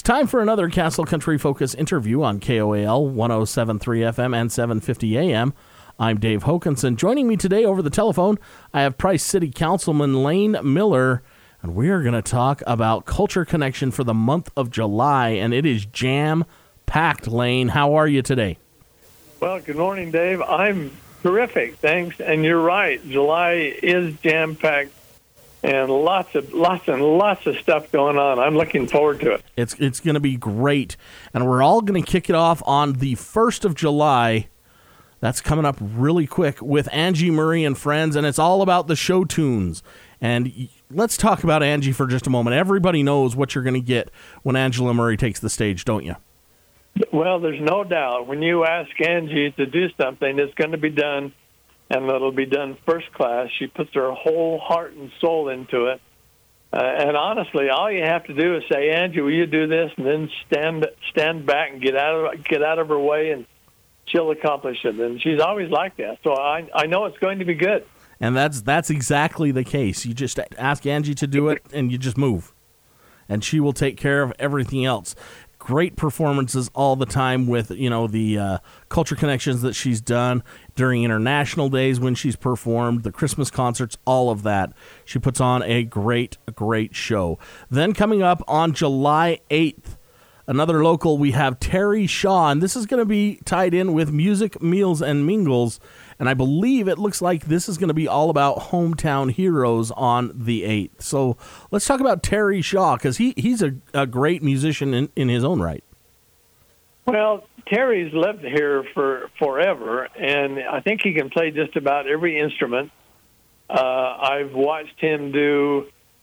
time for another Castle Country Focus interview on KOAL 107.3 FM and 750 AM. I'm Dave Hokanson. Joining me today over the telephone, I have Price City Councilman Lane Miller, and we are going to talk about Culture Connection for the month of July, and it is jam-packed. Lane, how are you today? Well, good morning, Dave. I'm terrific, thanks. And you're right, July is jam-packed, and lots of stuff going on. I'm looking forward to it. It's going to be great, and we're all going to kick it off on the 1st of July. That's coming up really quick with Angie Murray and friends, and it's all about the show tunes. And let's talk about Angie for just a moment. Everybody knows what you're going to get when Angela Murray takes the stage, don't you? Well, there's no doubt. When you ask Angie to do something, it's going to be done, and it'll be done first class. She puts her whole heart and soul into it. And honestly, all you have to do is say, Angie, will you do this? And then stand back and get out of her way, and she'll accomplish it. And she's always like that. So I know it's going to be good. And that's exactly the case. You just ask Angie to do it, and you just move. And she will take care of everything else. Great performances all the time with, the Culture Connections that she's done during International Days when she's performed, the Christmas concerts, all of that. She puts on a great show. Then coming up on July 8th, another local, we have Terry Shaw, and this is going to be tied in with Music, Meals, and Mingles, and I believe it looks like this is going to be all about hometown heroes on the 8th. So let's talk about Terry Shaw, because he's a great musician in his own right. Well, Terry's lived here for forever, and I think he can play just about every instrument. I've watched him do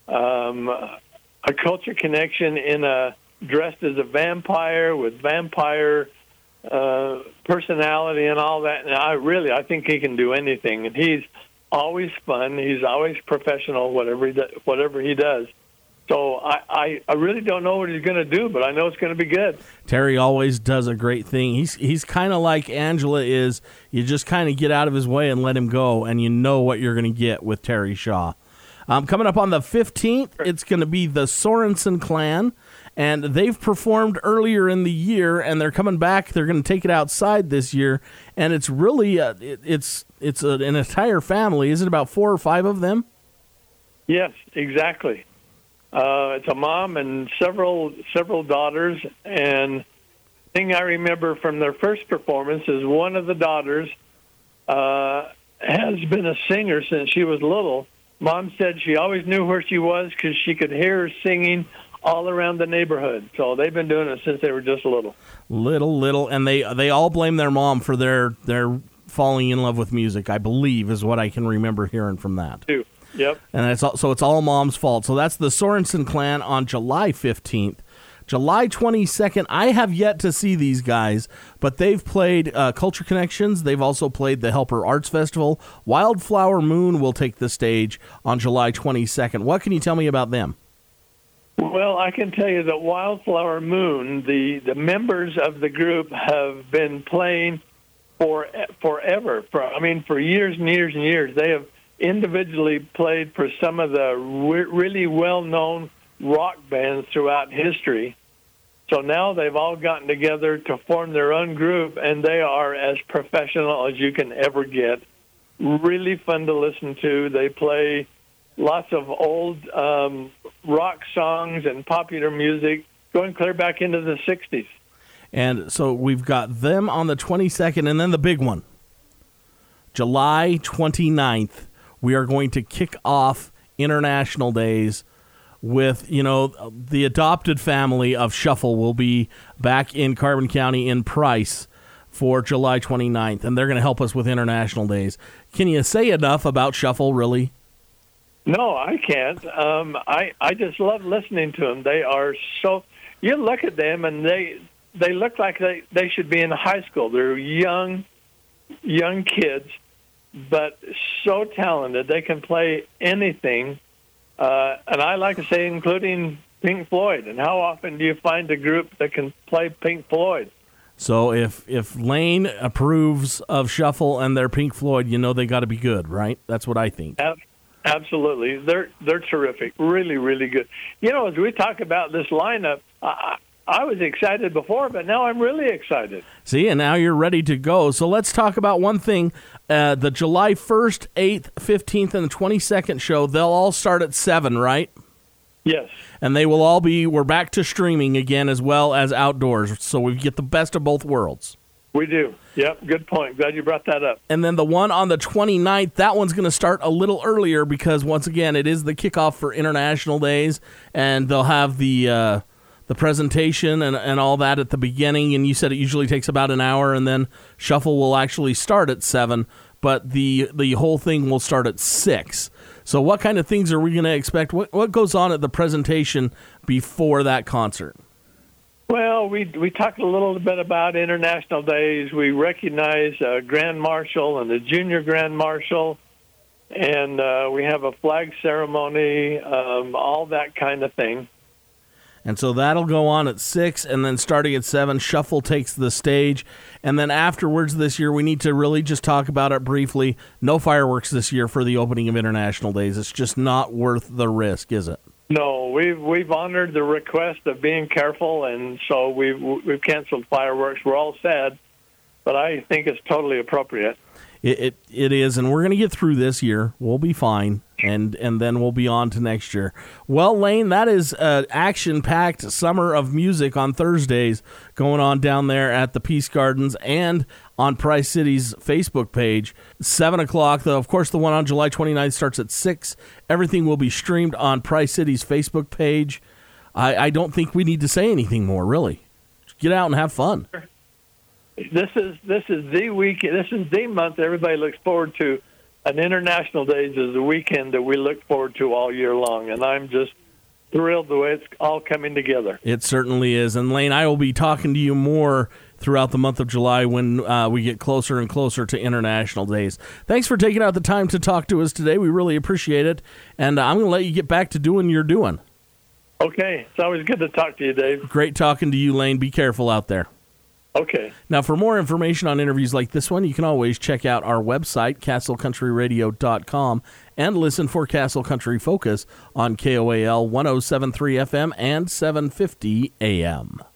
a Culture Connection dressed as a vampire with vampire personality and all that. And I think he can do anything. And he's always fun. He's always professional, whatever he does. So I really don't know what he's going to do, but I know it's going to be good. Terry always does a great thing. He's kind of like Angela is. You just kind of get out of his way and let him go, and you know what you're going to get with Terry Shaw. Coming up on the 15th, it's going to be the Sorensen Clan. And they've performed earlier in the year, and they're coming back. They're going to take it outside this year, and it's really it's an entire family. Is it about 4 or 5 of them? Yes, exactly. It's a mom and several daughters. And the thing I remember from their first performance is one of the daughters has been a singer since she was little. Mom said she always knew where she was because she could hear her singing all around the neighborhood. So they've been doing it since they were just little, and they all blame their mom for their falling in love with music, I believe, is what I can remember hearing from that. Yep. And it's all mom's fault. So that's the Sorensen Clan on July 15th. July 22nd, I have yet to see these guys, but they've played Culture Connections. They've also played the Helper Arts Festival. Wildflower Moon will take the stage on July 22nd. What can you tell me about them? Well, I can tell you that Wildflower Moon, the members of the group have been playing forever. For years and years and years. They have individually played for some of the really well-known rock bands throughout history. So now they've all gotten together to form their own group, and they are as professional as you can ever get. Really fun to listen to. They play lots of old rock songs and popular music going clear back into the 60s. And so we've got them on the 22nd, and then the big one, July 29th. We are going to kick off International Days with, the adopted family of Shuffle will be back in Carbon County in Price for July 29th, and they're going to help us with International Days. Can you say enough about Shuffle, really? No, I can't. I just love listening to them. They are so... You look at them, and they look like they should be in high school. They're young kids, but so talented. They can play anything. And I like to say, including Pink Floyd. And how often do you find a group that can play Pink Floyd? So if Lane approves of Shuffle and their Pink Floyd, they got to be good, right? That's what I think. Absolutely. They're terrific. Really, really good. As we talk about this lineup, I was excited before, but now I'm really excited. See, and now you're ready to go. So let's talk about one thing. The July 1st, 8th, 15th, and the 22nd show, they'll all start at 7, right? Yes. And they will all we're back to streaming again as well as outdoors. So we get the best of both worlds. We do. Yep, good point. Glad you brought that up. And then the one on the 29th, that one's going to start a little earlier because, once again, it is the kickoff for International Days, and they'll have the presentation and all that at the beginning. And you said it usually takes about an hour, and then Shuffle will actually start at 7, but the whole thing will start at 6. So what kind of things are we going to expect? What goes on at the presentation before that concert? Well, we talked a little bit about International Days. We recognize Grand Marshal and the Junior Grand Marshal, and we have a flag ceremony, all that kind of thing. And so that'll go on at 6, and then starting at 7, Shuffle takes the stage. And then afterwards this year, we need to really just talk about it briefly. No fireworks this year for the opening of International Days. It's just not worth the risk, is it? No, we've honored the request of being careful, and so we've canceled fireworks. We're all sad, but I think it's totally appropriate. It is, and we're going to get through this year. We'll be fine, and then we'll be on to next year. Well, Lane, that is an action-packed summer of music on Thursdays going on down there at the Peace Gardens and on Price City's Facebook page. 7 o'clock, though, of course, the one on July 29th starts at 6. Everything will be streamed on Price City's Facebook page. I don't think we need to say anything more, really. Get out and have fun. This is the week. This is the month everybody looks forward to. An International Days is the weekend that we look forward to all year long, and I'm just thrilled the way it's all coming together. It certainly is. And Lane, I will be talking to you more throughout the month of July when we get closer and closer to International Days. Thanks for taking out the time to talk to us today. We really appreciate it. And I'm going to let you get back to doing your doing. Okay. It's always good to talk to you, Dave. Great talking to you, Lane. Be careful out there. Okay. Now, for more information on interviews like this one, you can always check out our website, castlecountryradio.com, and listen for Castle Country Focus on KOAL 107.3 FM and 750 AM.